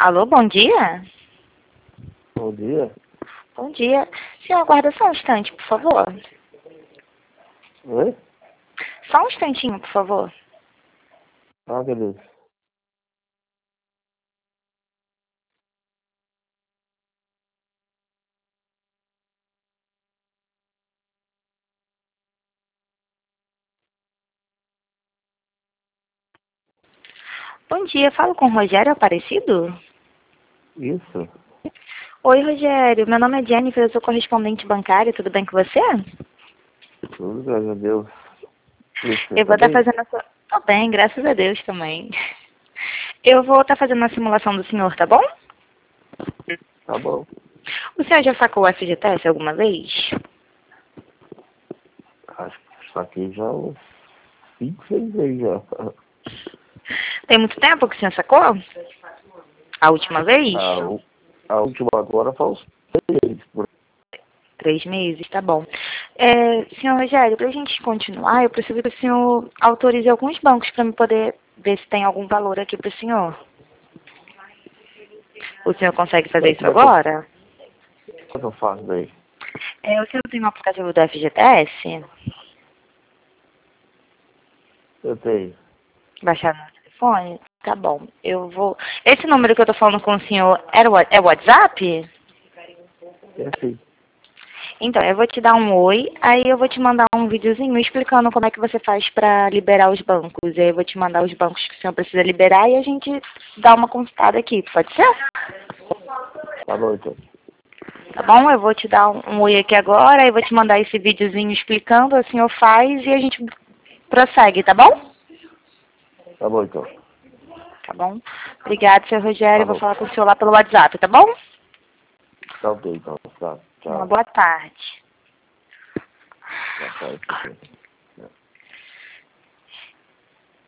Alô, bom dia? Bom dia. Bom dia. Senhor, aguarda só um instante, por favor. Oi? Só um instantinho, por favor. Ah, beleza. Bom dia, falo com o Rogério Aparecido? Isso. Oi, Rogério. Meu nome é Jennifer, eu sou correspondente bancária, tudo bem com você? Tudo, graças a Deus. E você, Eu tá vou estar bem? fazendo a sua... Tô bem, graças a Deus também. Eu vou estar fazendo uma simulação do senhor, tá bom? Tá bom. O senhor já sacou o FGTS alguma vez? Acho que isso aqui já uns 5, 6 vezes já. Tem muito tempo que o senhor sacou? A última vez? A última agora foi uns 6 meses. 3 meses, tá bom. Senhor Rogério, para a gente continuar, eu preciso que o senhor autorize alguns bancos para me poder ver se tem algum valor aqui para o senhor. O senhor consegue fazer isso agora? Como é que eu faço daí? O senhor tem um aplicativo do FGTS? Eu tenho. Baixado no telefone? Tá bom. Eu vou... Esse número que eu tô falando com o senhor é o WhatsApp? É assim. Então, eu vou te dar um oi, aí eu vou te mandar um videozinho explicando como é que você faz para liberar os bancos. E aí eu vou te mandar os bancos que o senhor precisa liberar e a gente dá uma consultada aqui, pode ser? Tá bom, então. Tá bom? Eu vou te dar um oi aqui agora, aí eu vou te mandar esse videozinho explicando, o senhor faz e a gente prossegue, tá bom? Tá bom, então. Tá bom? Obrigada, seu Rogério. Tá Eu vou bom. falar com o senhor lá pelo WhatsApp, tá bom? Tá ok, então. Tá. Uma Tchau. boa tarde. Boa tarde.